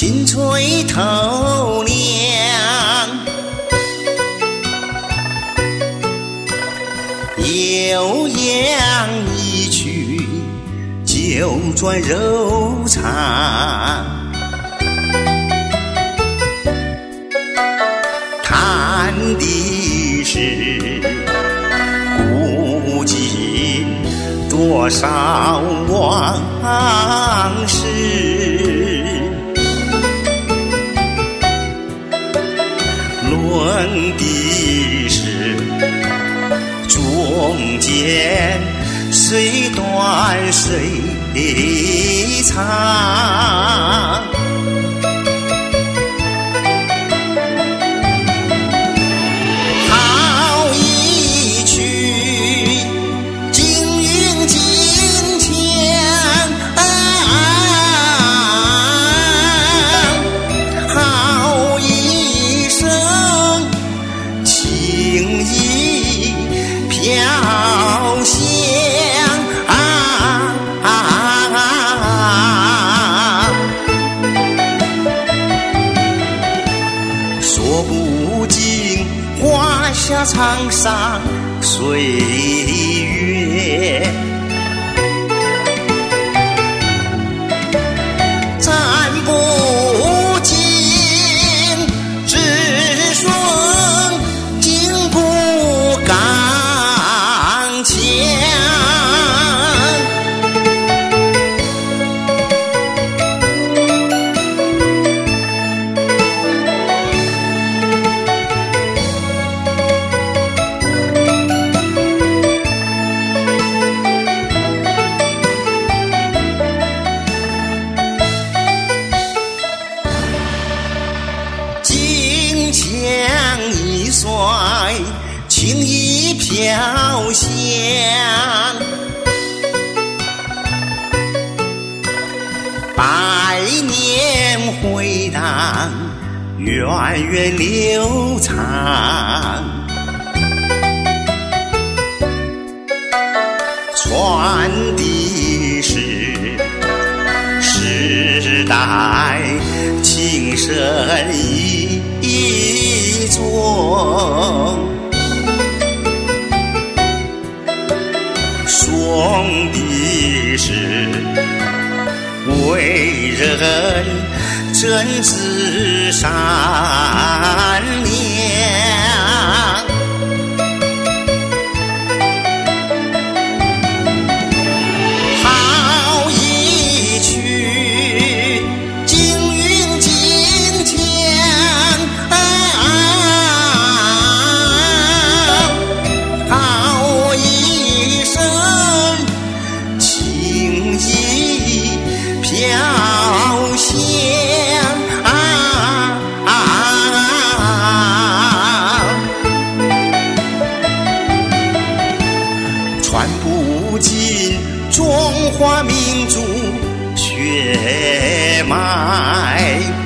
轻吹头凉。悠扬一曲，九转柔肠。弹的是古今多少往事，论的是中间谁短谁长。好一曲金韵金腔，好一声情意飘香。说不尽华夏沧桑岁月，斩不尽子孙筋骨刚强。枪一甩，情意飘香。百年回荡，源远流长。传的是世代情深意重，说的是为人真挚善良。好一曲金韵金腔，好一声情意飘香。传不尽中华民族血脉。